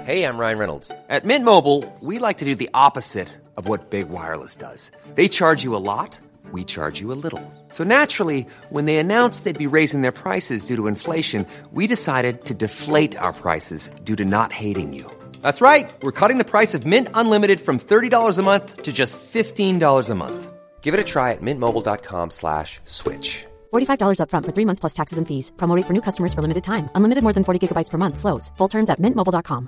Hey, I'm Ryan Reynolds. At Mint Mobile, we like to do the opposite of what Big Wireless does. They charge you a lot, we charge you a little. So naturally, when they announced they'd be raising their prices due to inflation, we decided to deflate our prices due to not hating you. That's right. We're cutting the price of Mint Unlimited from $30 a month to just $15 a month. Give it a try at mintmobile.com/switch. $45 up front for 3 months plus taxes and fees. Promo rate for new customers for limited time. Unlimited more than 40 gigabytes per month. Slows full terms at mintmobile.com.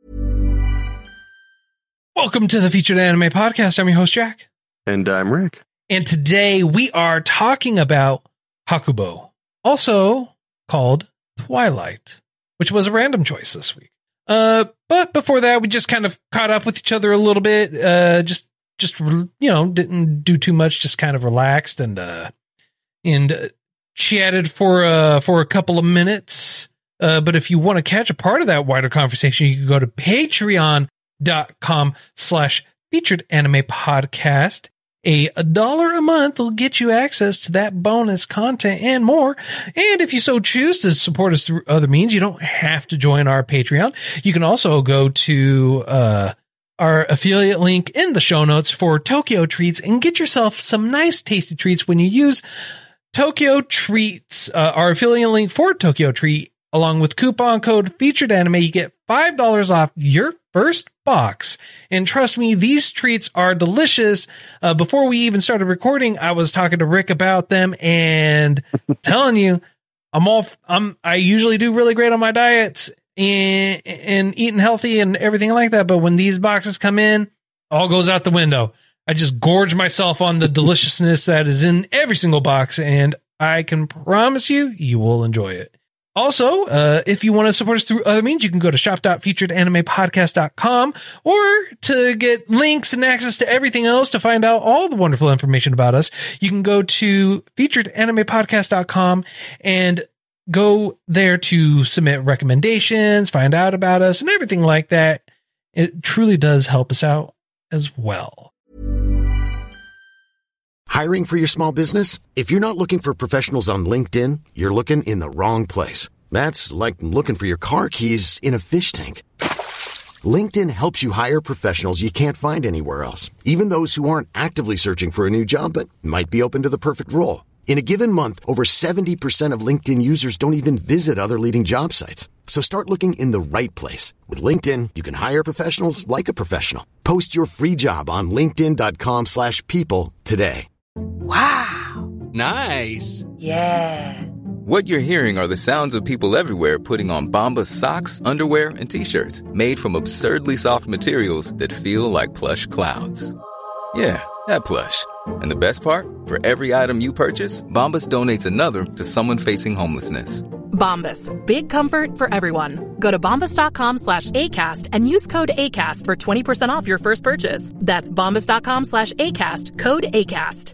Welcome to the Featured Anime Podcast. I'm your host, Jack. And I'm Rick. And today we are talking about Hakubo, also called Twilight, which was a random choice this week. But before that, we just kind of caught up with each other a little bit. Just didn't do too much. Just kind of relaxed and chatted for a couple of minutes. But if you want to catch a part of that wider conversation, you can go to patreon.com/featured anime podcast. $1 a month will get you access to that bonus content and more. And if you so choose to support us through other means, you don't have to join our Patreon. You can also go to our affiliate link in the show notes for Tokyo Treats and get yourself some nice tasty treats when you use Tokyo Treats, our affiliate link for Tokyo Treat. Along with coupon code Featured Anime, you get $5 off your first box. And trust me, these treats are delicious. Before we even started recording, I was talking to Rick about them and telling you, I usually do really great on my diets and eating healthy and everything like that. But when these boxes come in, all goes out the window. I just gorge myself on the deliciousness that is in every single box, and I can promise you, you will enjoy it. Also, if you want to support us through other means, you can go to shop.featuredanimepodcast.com, or to get links and access to everything else to find out all the wonderful information about us, you can go to featuredanimepodcast.com and go there to submit recommendations, find out about us, and everything like that. It truly does help us out as well. Hiring for your small business? If you're not looking for professionals on LinkedIn, you're looking in the wrong place. That's like looking for your car keys in a fish tank. LinkedIn helps you hire professionals you can't find anywhere else, even those who aren't actively searching for a new job but might be open to the perfect role. In a given month, over 70% of LinkedIn users don't even visit other leading job sites. So start looking in the right place. With LinkedIn, you can hire professionals like a professional. Post your free job on linkedin.com/people today. Wow. Nice. Yeah. What you're hearing are the sounds of people everywhere putting on Bombas socks, underwear, and T-shirts made from absurdly soft materials that feel like plush clouds. Yeah, that plush. And the best part? For every item you purchase, Bombas donates another to someone facing homelessness. Bombas. Big comfort for everyone. Go to bombas.com/ACAST and use code ACAST for 20% off your first purchase. That's bombas.com/ACAST. Code ACAST.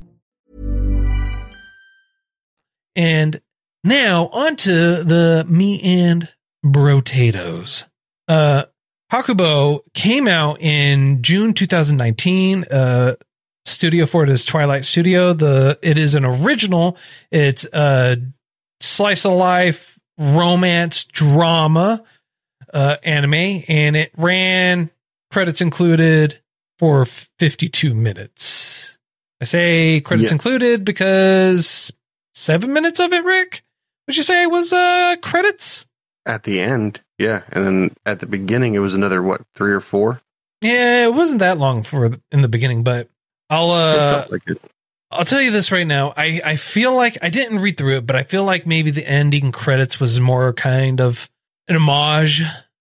And now onto the me and brotatoes. Hakubo came out in June 2019. Studio for it is Twilight Studio. It is an original. It's a slice of life romance drama anime, and it ran, credits included, for 52 minutes. I say credits included because 7 minutes of it, Rick, would you say was credits? At the end, yeah. And then at the beginning, it was another, 3 or 4? Yeah, it wasn't that long in the beginning, but It felt like it. I'll tell you this right now. I feel like, I didn't read through it, but I feel like maybe the ending credits was more kind of an homage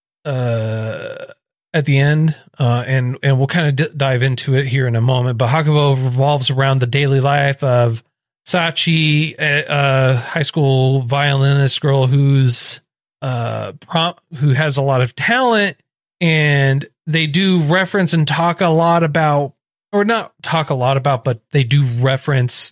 at the end. And we'll kind of dive into it here in a moment. But Hakubo revolves around the daily life of Sachi, a high school violinist girl who has a lot of talent, and they do reference and talk a lot about, or not talk a lot about, but they do reference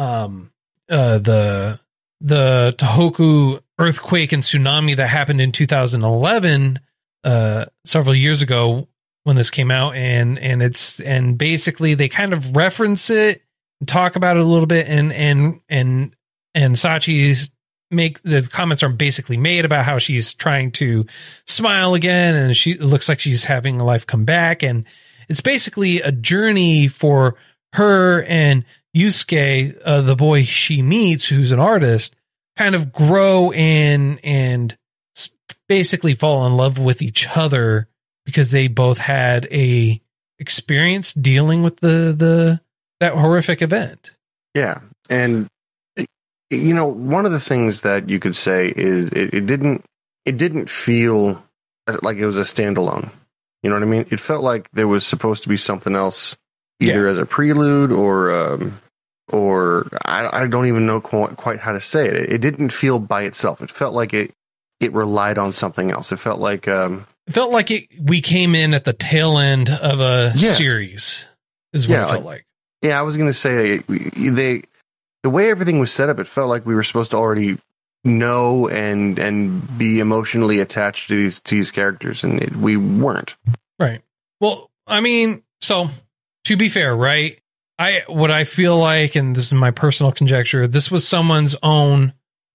the Tohoku earthquake and tsunami that happened in 2011, several years ago when this came out, and basically they kind of reference it and talk about it a little bit, and Sachi's the comments are basically made about how she's trying to smile again, and it looks like she's having a life come back. And it's basically a journey for her and Yusuke, the boy she meets, who's an artist, kind of grow in and basically fall in love with each other because they both had a experience dealing with that horrific event. Yeah. And one of the things that you could say is it didn't feel like it was a standalone. You know what I mean? It felt like there was supposed to be something else, either as a prelude or I don't even know quite how to say it. It didn't feel by itself. It felt like it relied on something else. It felt like we came in at the tail end of a series is what it felt like. Yeah, I was going to say the way everything was set up, it felt like we were supposed to already know and be emotionally attached to these characters, and we weren't. Right. Well, I mean, so to be fair, right? What I feel like, and this is my personal conjecture, this was someone's own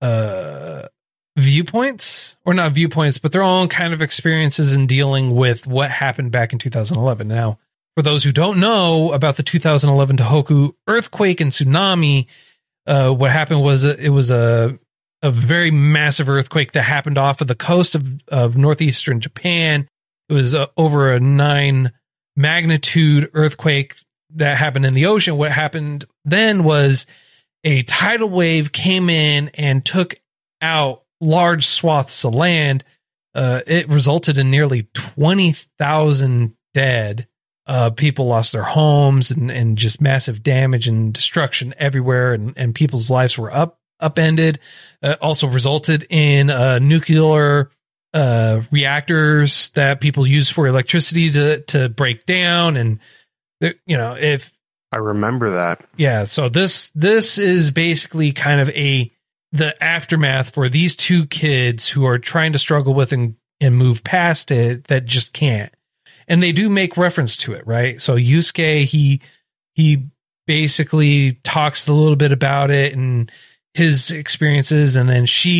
viewpoints, or not viewpoints, but their own kind of experiences in dealing with what happened back in 2011. Now, for those who don't know about the 2011 Tohoku earthquake and tsunami, what happened was it was a very massive earthquake that happened off of the coast of northeastern Japan. It was over a 9 magnitude earthquake that happened in the ocean. What happened then was a tidal wave came in and took out large swaths of land. It resulted in nearly 20,000 dead. People lost their homes and just massive damage and destruction everywhere. And people's lives were upended. Also resulted in nuclear reactors that people use for electricity to break down. And, if I remember that. Yeah. So this is basically kind of the aftermath for these two kids who are trying to struggle with and move past it that just can't. And they do make reference to it, right? So Yusuke, he basically talks a little bit about it and his experiences, and then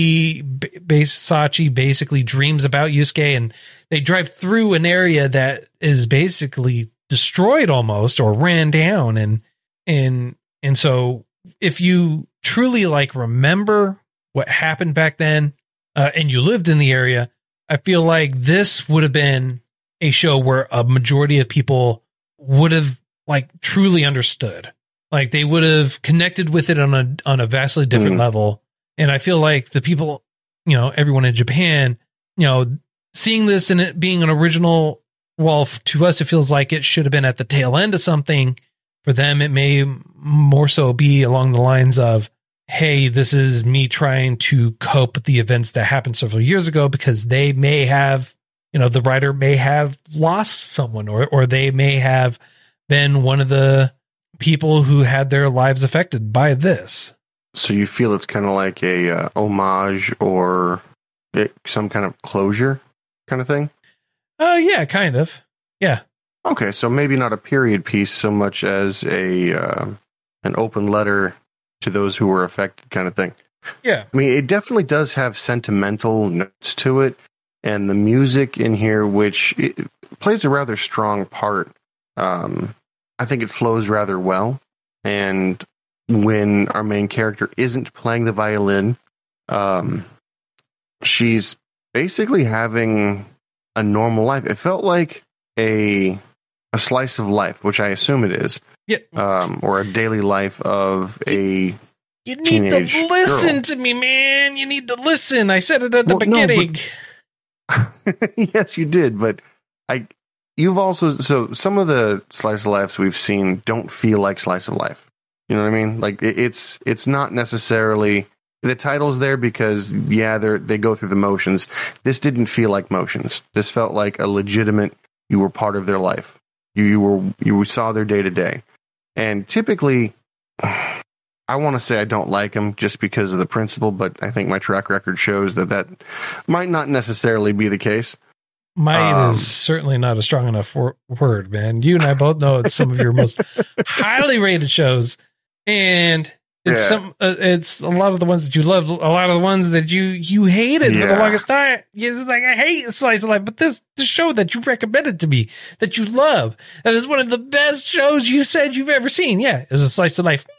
Sachi basically dreams about Yusuke, and they drive through an area that is basically destroyed almost or ran down, and so if you truly remember what happened back then, and you lived in the area, I feel like this would have been a show where a majority of people would have truly understood. They would have connected with it on a vastly different level. And I feel like the people, everyone in Japan, seeing this and it being an original, well, to us, it feels like it should have been at the tail end of something. For them, it may more so be along the lines of, hey, this is me trying to cope with the events that happened several years ago, because they may have, the writer may have lost someone, or they may have been one of the people who had their lives affected by this. So you feel it's kind of like a homage or some kind of closure kind of thing? Yeah, kind of. Yeah. Okay, so maybe not a period piece so much as an open letter to those who were affected kind of thing. Yeah. I mean, it definitely does have sentimental notes to it, and the music in here, which it plays a rather strong part. I think it flows rather well. And when our main character isn't playing the violin, she's basically having a normal life. It felt like a slice of life, which I assume it is. Yeah. Or a daily life of a You need to listen to me, man. You need to listen. I said it at the beginning. No, yes, you did, but you've also, so some of the slice of lives we've seen don't feel like slice of life. You know what I mean? It's not necessarily, the title's there because they go through the motions. This didn't feel like motions. This felt like a legitimate, you were part of their life. You saw their day to day. And typically, I want to say I don't like them just because of the principle, but I think my track record shows that might not necessarily be the case. Might is certainly not a strong enough word, man. You and I both know it's some of your most highly rated shows. And It's it's a lot of the ones that you love, a lot of the ones that you hated for the longest time. It's like, I hate Slice of Life, but this show that you recommended to me, that you love, that is one of the best shows you said you've ever seen. Yeah, is a Slice of Life.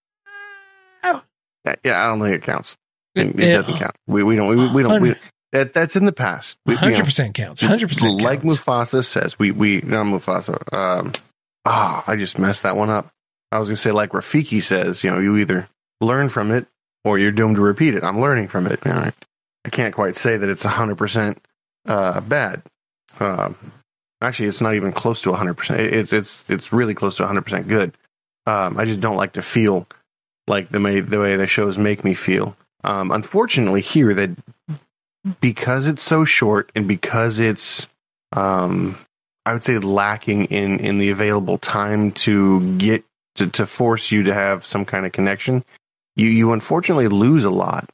No. Yeah, I don't think it counts. It doesn't count. We don't. That's in the past. 100% counts. 100% like counts. Mufasa says. Not Mufasa. I just messed that one up. I was going to say, like Rafiki says, you either learn from it or you're doomed to repeat it. I'm learning from it. I can't quite say that it's 100% bad. Actually, it's not even close to 100%. It's really close to 100% good. I just don't like to feel like the way the shows make me feel. Unfortunately, here, that because it's so short and because it's, I would say, lacking in the available time to get to force you to have some kind of connection, you unfortunately lose a lot.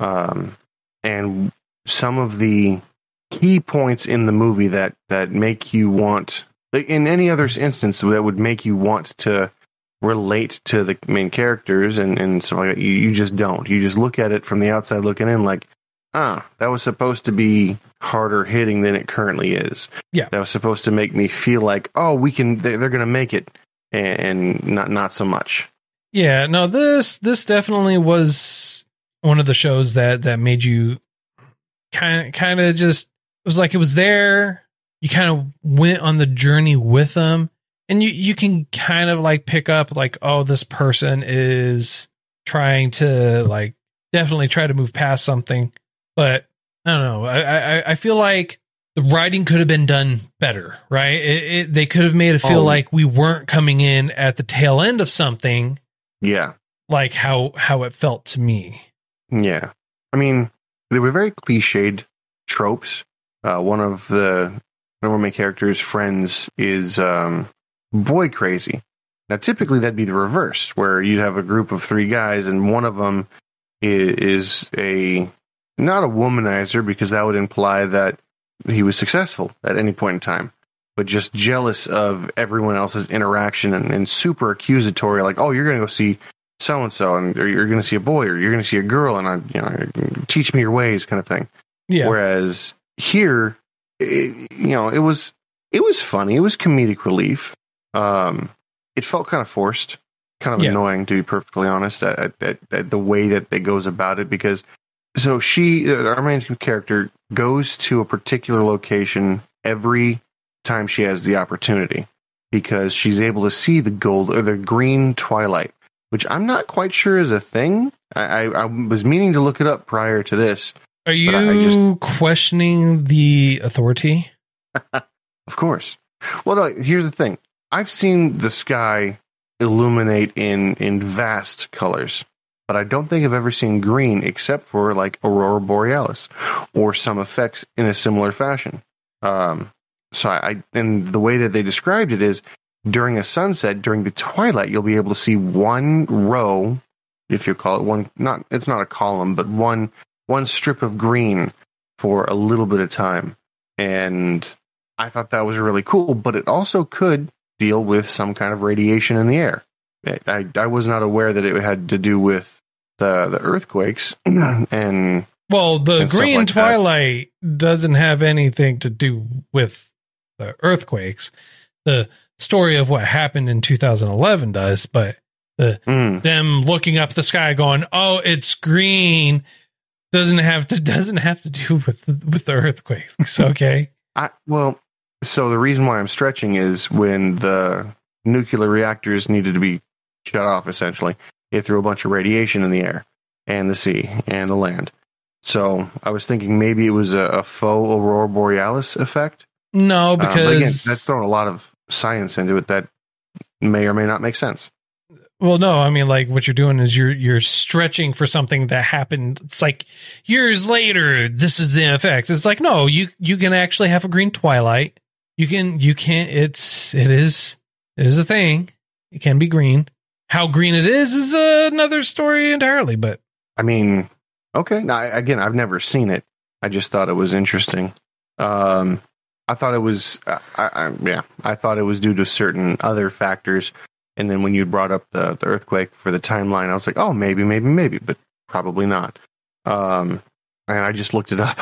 And some of the key points in the movie that make you want, in any other instance, that would make you want to relate to the main characters and stuff like that, you just don't. You just look at it from the outside looking in like, that was supposed to be harder hitting than it currently is. Yeah. That was supposed to make me feel like, they're going to make it. And not so much. Yeah, no, this definitely was one of the shows that made you kind of just, it was like it was there. You kind of went on the journey with them, and you can kind of like pick up like, this person is trying to like definitely try to move past something. But I don't know. I feel like the writing could have been done better, right? They could have made it feel like we weren't coming in at the tail end of something. Yeah. Like how it felt to me. Yeah. I mean, they were very cliched tropes. One of the main character's friends is boy crazy. Now, typically that'd be the reverse, where you'd have a group of 3 guys and one of them is not a womanizer, because that would imply that he was successful at any point in time, but just jealous of everyone else's interaction and super accusatory, like, you're going to go see so-and-so, or you're going to see a boy, or you're going to see a girl, and teach me your ways, kind of thing. Yeah. Whereas here, it was funny. It was comedic relief. It felt kind of forced, kind of annoying, to be perfectly honest, at the way that it goes about it, because so our main character goes to a particular location every time she has the opportunity, because she's able to see the gold or the green twilight, which I'm not quite sure is a thing. I was meaning to look it up prior to this. Are you questioning the authority? Of course. Well, no, here's the thing. I've seen the sky illuminate in vast colors, but I don't think I've ever seen green except for like Aurora Borealis or some effects in a similar fashion. So and the way that they described it is during a sunset, during the twilight, you'll be able to see one row, if you call it one, it's not a column, but one strip of green for a little bit of time. And I thought that was really cool, but it also could deal with some kind of radiation in the air. I was not aware that it had to do with the earthquakes and the green like twilight doesn't have anything to do with the earthquakes. The story of what happened in 2011 does, but them looking up the sky going, it's green, doesn't have to do with the earthquakes. Okay. So the reason why I'm stretching is when the nuclear reactors needed to be shut off, essentially, it threw a bunch of radiation in the air and the sea and the land. So I was thinking maybe it was a faux Aurora Borealis effect. No, because but again, that's throwing a lot of science into it that may or may not make sense. Well, no, I mean, like what you're doing is you're stretching for something that happened. It's like years later, this is the effect. It's like, no, you can actually have a green twilight. You can't, it is a thing. It can be green. How green it is another story entirely, but I mean, okay. Now, again, I've never seen it. I just thought it was interesting. I thought it was, I thought it was due to certain other factors And then when you brought up the earthquake for the timeline, I was like, oh, maybe, but probably not. And I just looked it up.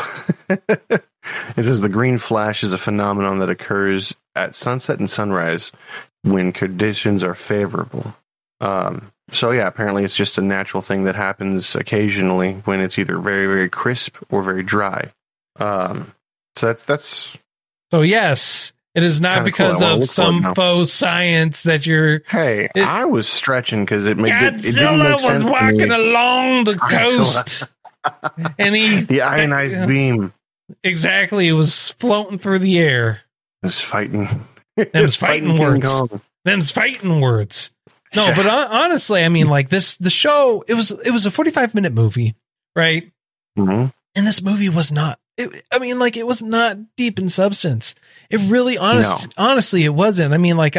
It says the green flash is a phenomenon that occurs at sunset and sunrise when conditions are favorable. So yeah, apparently it's just a natural thing that happens occasionally when it's either very, very crisp or very dry. So that's. So yes, it is not because cool. of some faux science that you're. Hey, I was stretching because it didn't make sense. Godzilla was walking along the coast, and the ionized beam. Exactly, it was floating through the air. It was fighting. Them's fighting words. Them's fighting words. No, but honestly, I mean, like the show, it was a 45-minute movie, right? Mm-hmm. And this movie was not. It was not deep in substance. It really, honestly, it wasn't. I mean, like,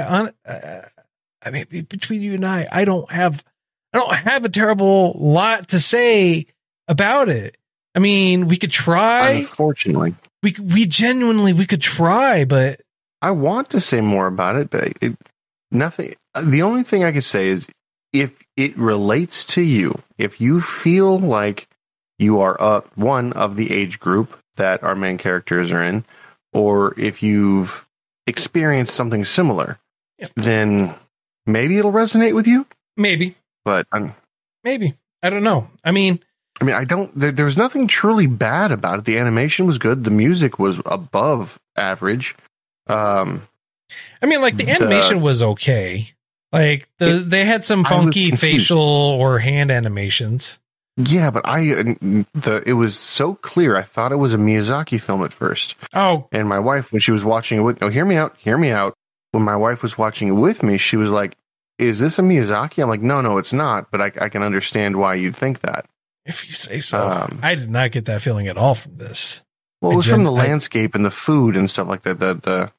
between you and I don't have a terrible lot to say about it. I mean, we could try. Unfortunately, we genuinely could try, but I want to say more about it, but nothing. The only thing I could say is if it relates to you, if you feel like you are one of the age group that our main characters are in, or if you've experienced something similar, then maybe it'll resonate with you. Maybe, but maybe I don't know. I mean, I don't. There was nothing truly bad about it. The animation was good. The music was above average. The animation was okay. Like they had some funky facial or hand animations. Yeah, but it was so clear. I thought it was a Miyazaki film at first. Oh, and my wife, when she was watching it, hear me out. When my wife was watching it with me, she was like, "Is this a Miyazaki?" I'm like, "No, it's not." But I can understand why you'd think that. If you say so. I did not get that feeling at all from this. Well, it was from the landscape and the food and stuff like that.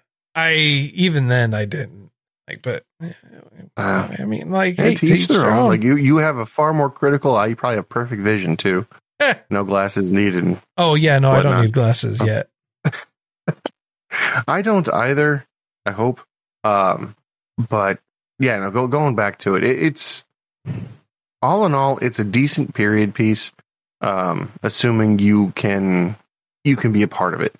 Even then I didn't like, but hey, to each their own. Like you have a far more critical eye. You probably have perfect vision too. No glasses needed. Oh yeah, no, whatnot. I don't need glasses yet. I don't either. I hope. But yeah, no. Going back to it, it's all in all, it's a decent period piece. Assuming you can be a part of it.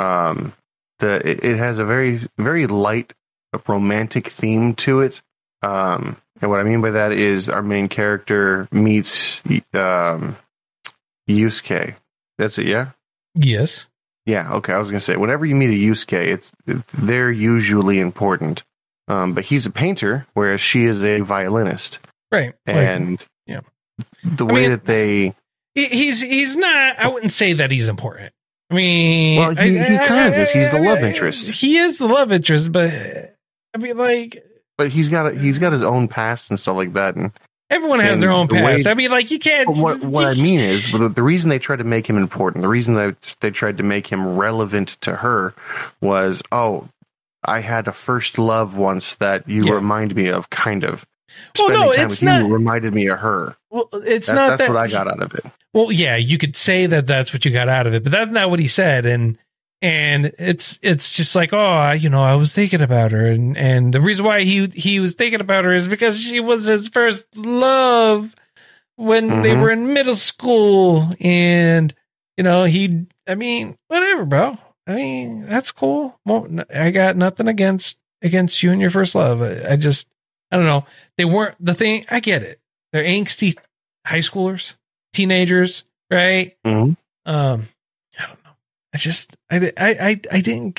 It has a very, very light romantic theme to it. And what I mean by that is our main character meets Yusuke. That's it, yeah? Yes. Yeah, okay. I was going to say, whenever you meet a Yusuke, they're usually important. But he's a painter, whereas she is a violinist. Right. And the way that they... He's not... I wouldn't say that he's important. I mean, well, he kind of is. He's the love interest. He is the love interest, but but he's got his own past and stuff like that, and everyone has their own past. You can't. What I mean is, the reason they tried to make him important, the reason they tried to make him relevant to her, was, I had a first love once that you remind me of, kind of. Spending time with you reminded me of her. Well, that's what I got out of it. Well, yeah, you could say that that's what you got out of it, but that's not what he said. And it's just like, I was thinking about her. And the reason why he was thinking about her is because she was his first love when they were in middle school. And, whatever, bro. That's cool. Well, I got nothing against you and your first love. I don't know. They weren't the thing. I get it. They're angsty high schoolers. Teenagers, right? Mm-hmm. I don't know. I didn't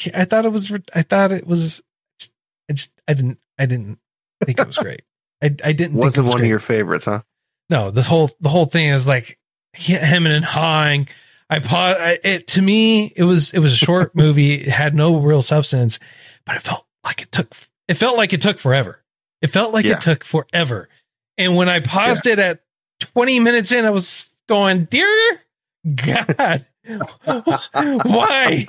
think it was great. I didn't. Wasn't one of your favorites, huh? No, the whole thing is like him and hawing. To me, it was a short movie. It had no real substance, but it felt like it took forever. It felt like it took forever. And when I paused it at 20 minutes in, I was going, dear God, why?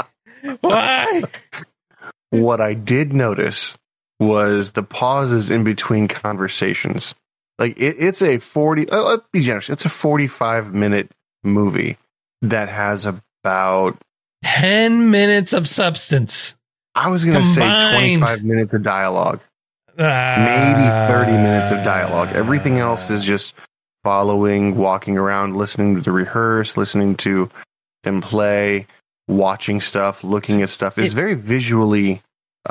What I did notice was the pauses in between conversations. Like it's a 40, let's be generous. It's a 45-minute movie that has about 10 minutes of substance. I was going to say 25 minutes of dialogue. Maybe 30 minutes of dialogue. Everything else is just following, walking around, listening to the rehearse, listening to them play, watching stuff, looking at stuff. It's very visually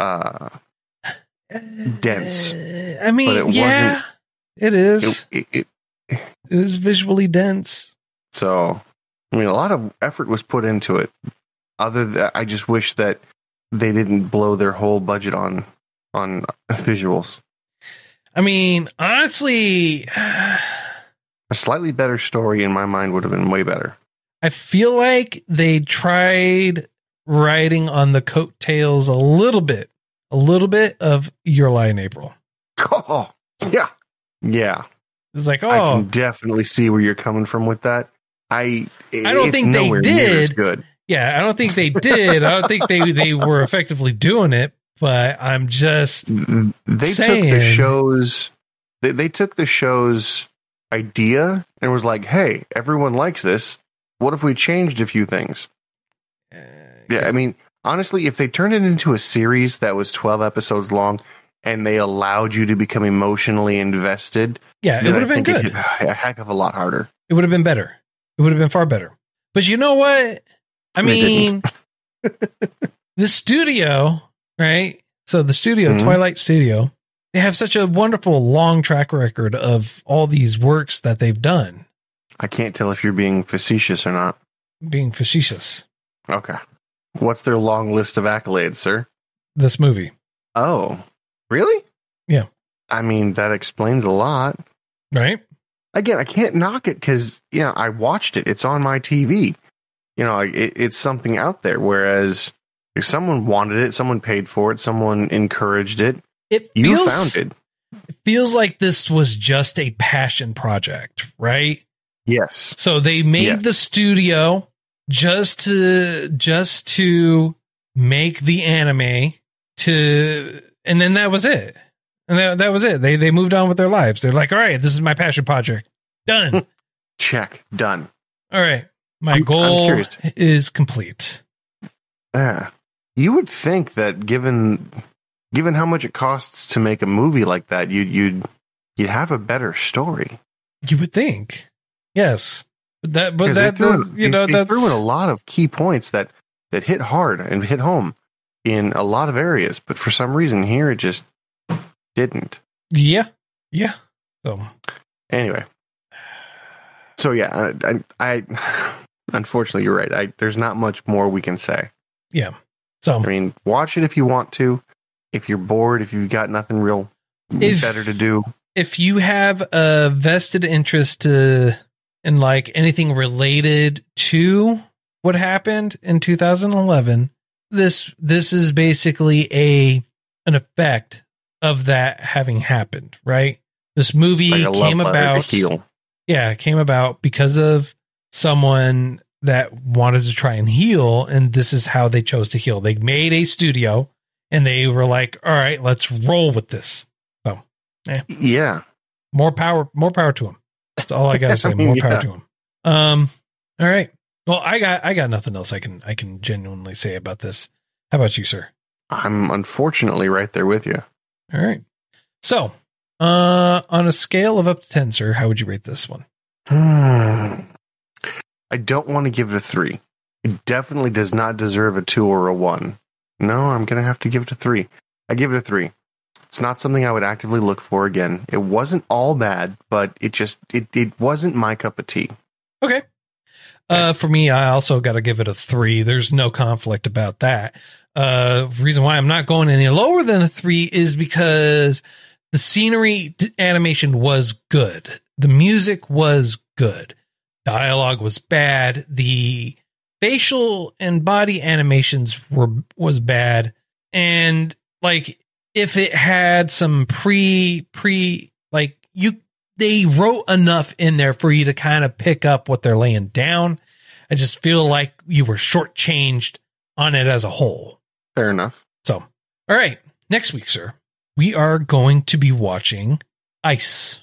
dense. I mean, but it is. It is visually dense. So, I mean, a lot of effort was put into it. Other than, I just wish that they didn't blow their whole budget on visuals. I mean, honestly, a slightly better story in my mind would have been way better. I feel like they tried riding on the coattails a little bit of Your Lie in April. Oh, yeah. Yeah. It's like, I can definitely see where you're coming from with that. I don't think they did. Good. Yeah, I don't think they did. I don't think they were effectively doing it, but I'm just saying. Took the shows. They took the show's idea and was like, "Hey, everyone likes this. What if we changed a few things?" Yeah, I mean, honestly, if they turned it into a series that was 12 episodes long and they allowed you to become emotionally invested, yeah, it would have been good. A heck of a lot harder. It would have been better. It would have been far better. But you know what? I mean, the studio, right? So the studio, Twilight Studio, they have such a wonderful long track record of all these works that they've done. I can't tell if you're being facetious or not. Being facetious. Okay. What's their long list of accolades, sir? This movie. Oh, really? Yeah. I mean, that explains a lot. Right? Again, I can't knock it because, I watched it. It's on my TV. It's something out there. Whereas if someone wanted it, someone paid for it, someone encouraged it, you found it. It feels like this was just a passion project, right? Yes. So they made the studio just to make the anime and then that was it. And that was it. They moved on with their lives. They're like, all right, this is my passion project. Done. Check. Done. All right. My goal is complete. You would think that given how much it costs to make a movie like that, you'd have a better story. You would think. Yes. They threw in a lot of key points that hit hard and hit home in a lot of areas, but for some reason here it just didn't. Yeah. Yeah. So anyway. So yeah, I unfortunately you're right. There's not much more we can say. Yeah. So I mean, watch it if you want to. If you're bored, if you've got nothing real better to do. If you have a vested interest in like anything related to what happened in 2011, this is basically an effect of that having happened, right? This movie came about because of someone that wanted to try and heal, and this is how they chose to heal. They made a studio and they were like, all right, let's roll with this. So yeah. More power to them. That's all I gotta say. More power to them. All right. Well, I got nothing else I can genuinely say about this. How about you, sir? I'm unfortunately right there with you. All right. So, on a scale of up to 10, sir, how would you rate this one? I don't want to give it a 3. It definitely does not deserve a 2 or a 1. No, I'm going to have to give it a 3. I give it a 3. It's not something I would actively look for again. It wasn't all bad, but it wasn't my cup of tea. Okay. For me, I also got to give it a 3. There's no conflict about that. Reason why I'm not going any lower than a 3 is because the scenery animation was good. The music was good. Dialogue was bad. The facial and body animations was bad. And like, if it had some they wrote enough in there for you to kind of pick up what they're laying down. I just feel like you were shortchanged on it as a whole. Fair enough. So, all right. Next week, sir, we are going to be watching Ice.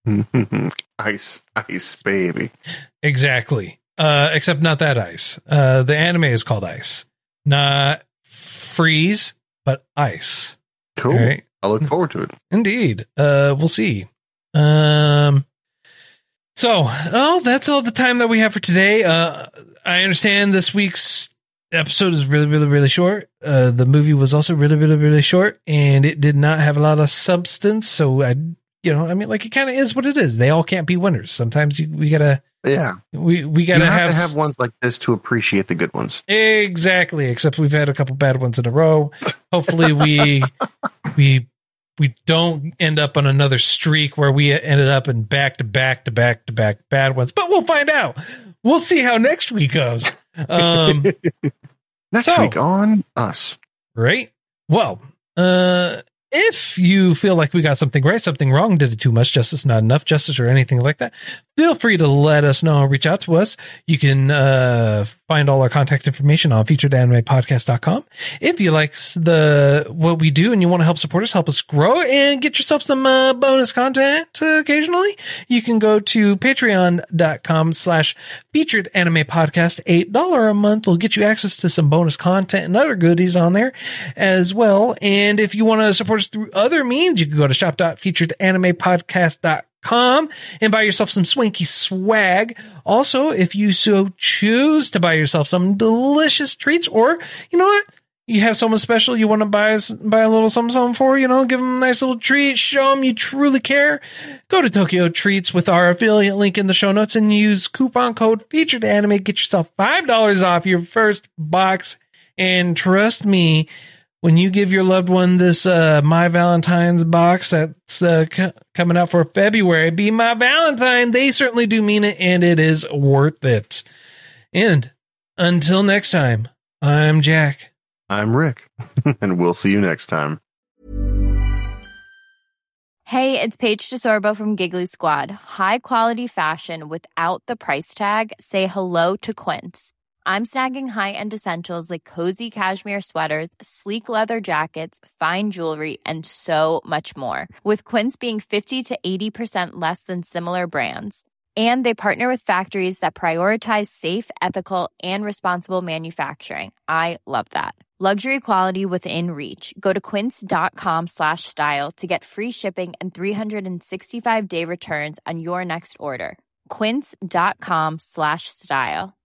Ice, baby. Exactly. Except not that Ice. The anime is called Ice. Not Freeze, but Ice. Cool. All right. I look forward to it. Indeed. We'll see. So, that's all the time that we have for today. I understand this week's episode is really, really, really short. The movie was also really, really, really short, and it did not have a lot of substance. So, it kind of is what it is. They all can't be winners. Sometimes we gotta, we gotta have ones like this to appreciate the good ones. Exactly. Except we've had a couple bad ones in a row. Hopefully, we don't end up on another streak where we ended up in back to back bad ones, but we'll find out. We'll see how next week goes. Next week on us. Right. Well, if you feel like we got something right, something wrong, did it too much justice, not enough justice, or anything like that, feel free to let us know. Reach out to us. You can find all our contact information on featuredanimepodcast.com. If you like what we do and you want to help us grow and get yourself some bonus content occasionally, you can go to patreon.com/featuredanimepodcast. $8 a month will get you access to some bonus content and other goodies on there as well. And if you want to support us through other means, you can go to shop.featuredanimepodcast.com and buy yourself some swanky swag. Also, if you so choose to buy yourself some delicious treats, or you know what, you have someone special you want to buy a little something for, give them a nice little treat, show them you truly care, go to Tokyo Treats with our affiliate link in the show notes and use coupon code FeaturedAnime. Get yourself $5 off your first box. And trust me, when you give your loved one this My Valentine's box that's coming out for February, Be My Valentine, they certainly do mean it, and it is worth it. And until next time, I'm Jack. I'm Rick, and we'll see you next time. Hey, it's Paige DeSorbo from Giggly Squad. High quality fashion without the price tag. Say hello to Quince. I'm snagging high-end essentials like cozy cashmere sweaters, sleek leather jackets, fine jewelry, and so much more. With Quince being 50 to 80% less than similar brands. And they partner with factories that prioritize safe, ethical, and responsible manufacturing. I love that. Luxury quality within reach. Go to quince.com/style to get free shipping and 365-day returns on your next order. Quince.com/style.